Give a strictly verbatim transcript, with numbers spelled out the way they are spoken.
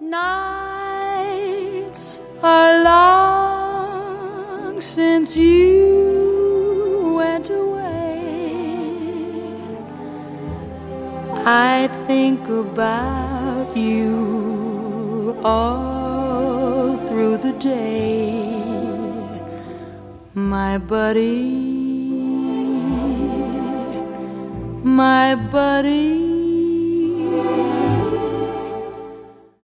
Nights are long since you went away. I think about you all through the day, my buddy, my buddy.